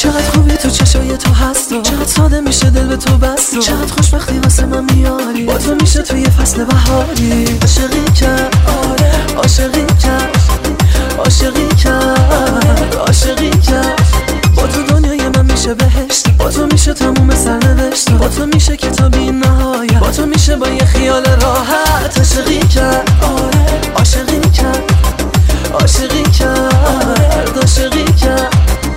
چقدر خوبی تو چشای تو هست و چقدر ساده میشه دل به تو بست و چقدر خوشبختی واسه من میاری با تو میشه توی فصل بهاری عاشقی کرد عاشقی کرد عاشقی کرد عاشقی کرد با تو دنیای من میشه بهشت با تو میشه تموم سرنوشت با تو میشه کتاب بی نهایت با تو میشه با یه خیال راحت عاشقی کرد عاشقی کرد عاشقی کرد عاشقی کرد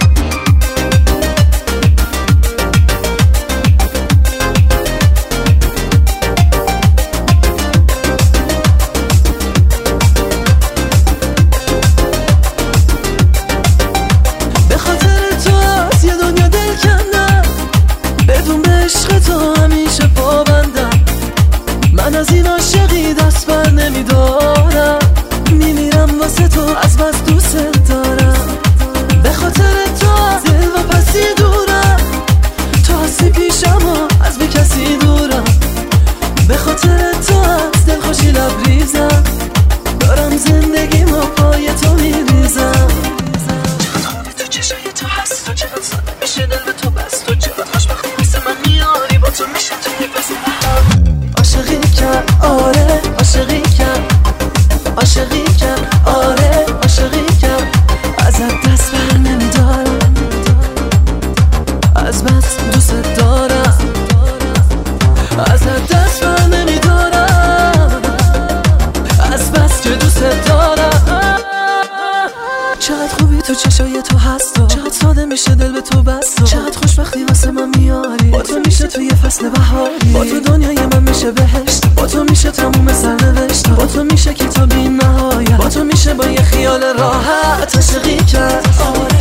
من از این عاشقی دست بر نمیدارم میمیرم واسه تو از بس دوست دارم به خاطر تو از دل و پسی دورم تو هستی پیشم و از به کسی دورم به خاطر تو از دل خوشی لبریزم دارم زندگی ما پای تو میریزم چقدر خوبی تو چشای تو هست و چقدر ساده میشه دل به تو بست و چقدر خوشبختی واسه من میاری با تو میشه توی فصل عاشقی کرد آره عاشقی کرد عاشقی کرد آره عاشقی کرد ازت دست بر نمیدارم از بس دوست دارم ازت دست بر نمیدارم از بس که دوست دارم چقدر خوبی تو چشای تو هست و چقدر ساده میشه دل به تو بست و چقدر خوشبختی واسه من میاری با تو میشه توی فصل بهاری با تو دنیای من میشه بهشت با تو میشه تموم سرنوشت با تو میشه کتاب بی نهایت با تو میشه با یه خیال راحت عاشقی کرد